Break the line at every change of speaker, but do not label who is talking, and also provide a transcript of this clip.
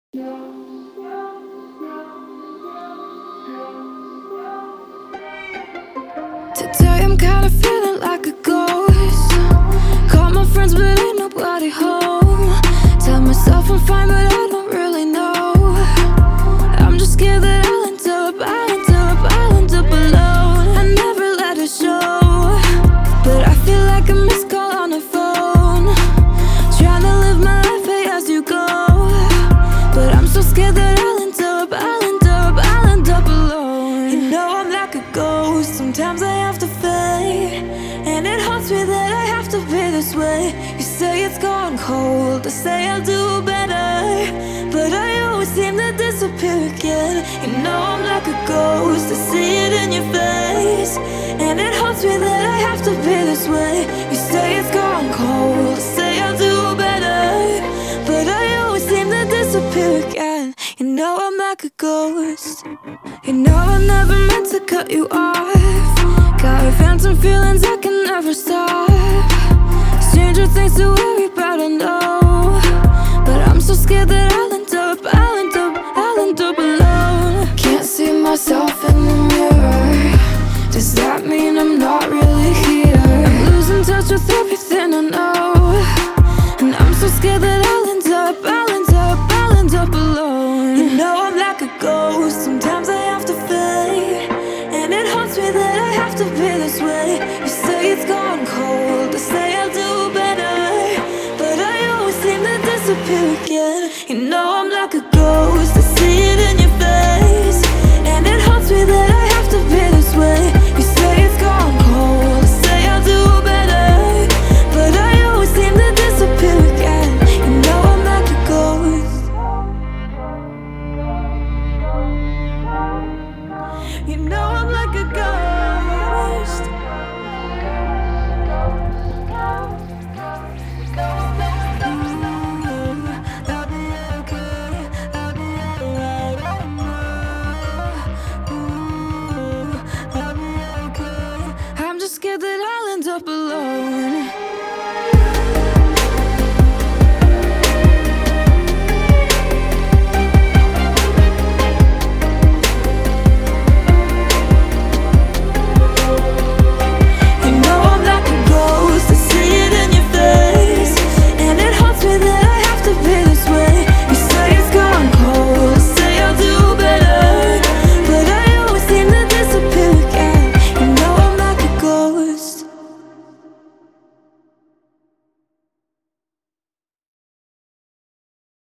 Today I'm kinda feeling like a ghost. Call my friends but ain't nobody home. Tell myself I'm fine but I don't really know. I'm just scared that I'll end up alone. I never let it show, but I feel like a missed call on a phone. Trying to live my life pay as you go, but I'm so scared that I'll end up alone. You know I'm like a ghost, sometimes I have to fade, and it haunts me that I have to be this way. You say it's gone cold, I say I'll do better, but I always seem to disappear again. You know I'm like a ghost, I see it in your face, and it haunts me that I have to be this way. You say it's gone cold, I say I'll do better, but I always seem to disappear again. You know I'm like a ghost. You know I never meant to cut you off. Got phantom feelings I can never stop. Stranger things to worry about, I know, but I'm so scared that I'll end up alone. Can't see myself in the mirror. Does that mean I'm not really here? I'm losing touch with everything I know.